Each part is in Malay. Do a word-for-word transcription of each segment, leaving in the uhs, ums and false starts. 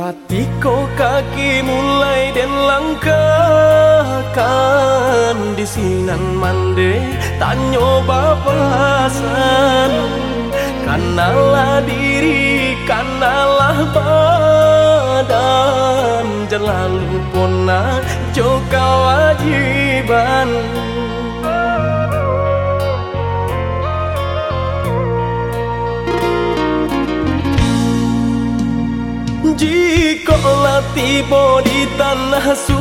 Latiko kaki mulai dan langkahkan di sinan mande tanyo bapasan. Kanalah diri, kanalah badan, jelalu pona joka wajiban. Jika tiba di tanah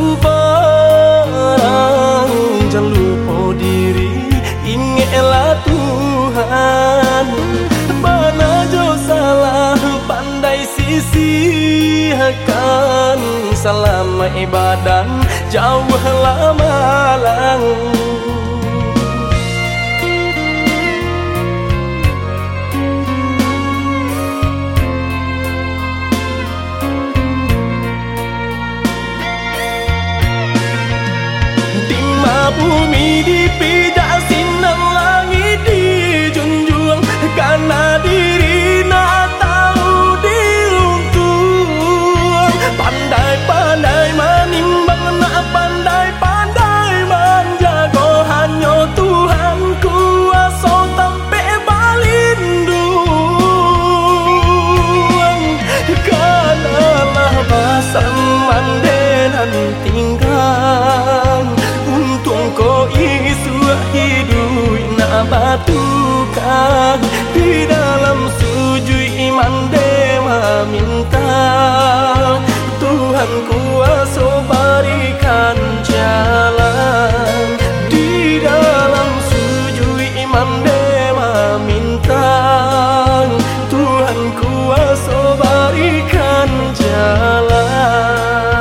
Subarang, jangan lupa diri, ingatlah Tuhan. Mana jo salah pandai sisihkan, selama ibadah jauhlah malang. Bumi dipijak sinar langit dijunjung, karena diri nak tahu diruntuh. Pandai-pandai menimbang, nak pandai-pandai menjaga, hanya Tuhan kuasa sampai balindung. Kanalah basan mandenan tinggal, ko isu hidup nak batukan di dalam sujud iman dewa minta Tuhan kuasa berikan jalan. Di dalam sujud iman dewa minta Tuhan kuasa berikan jalan.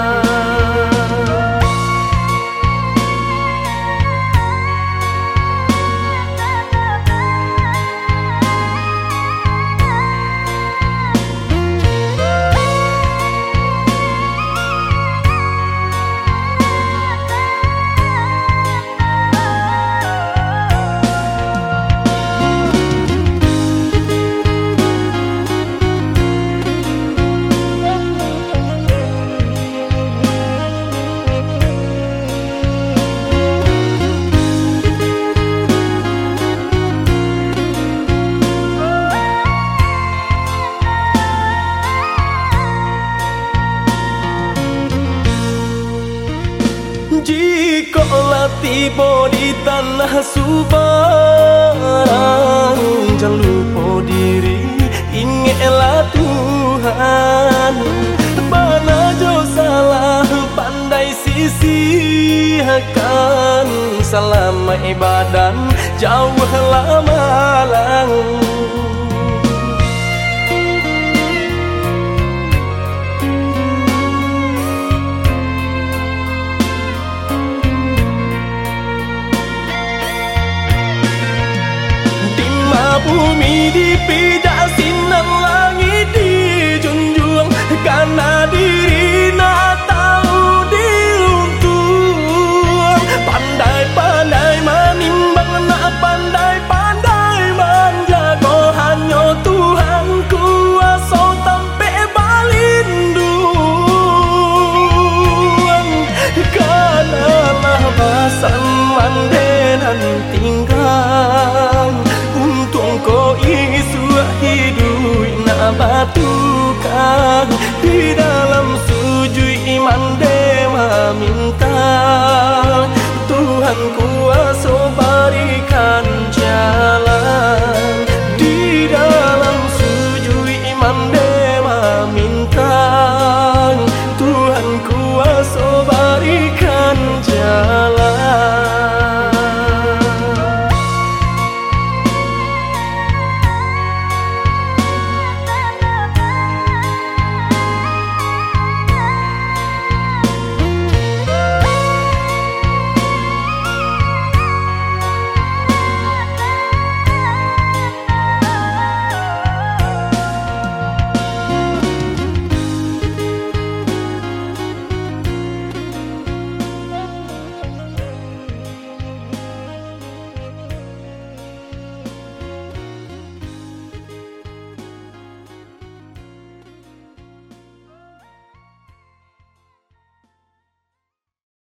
Jika tiba di tanah Subarang, jangan lupa diri, ingatlah Tuhan. Mana jo salah pandai sisihkan, selama ibadah jauhlah malang. Bumi dipijak sinar langit dijunjung, karena diri nak tahu diruntuh. Pandai-pandai menimbang, nak pandai-pandai menjaga, hanya Tuhan kuasa sampai balindung. Kanalah basan mandenan tinggal, ko isu hidup nak batukan di dalam sujud iman.